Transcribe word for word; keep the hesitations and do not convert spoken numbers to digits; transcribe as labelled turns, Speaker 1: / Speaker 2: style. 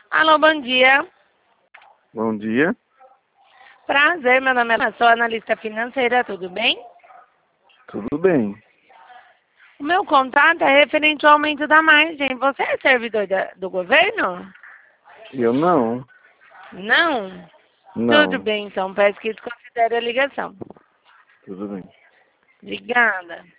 Speaker 1: Alô, bom dia.
Speaker 2: Bom dia.
Speaker 1: Prazer, meu nome é Ana, sou analista financeira, tudo bem?
Speaker 2: Tudo bem.
Speaker 1: O meu contato é referente ao aumento da margem. Você é servidor da- do governo?
Speaker 2: Eu não.
Speaker 1: Não? Tudo
Speaker 2: Não.
Speaker 1: bem, então. Peço que desconsidere a ligação.
Speaker 2: Tudo bem.
Speaker 1: Obrigada.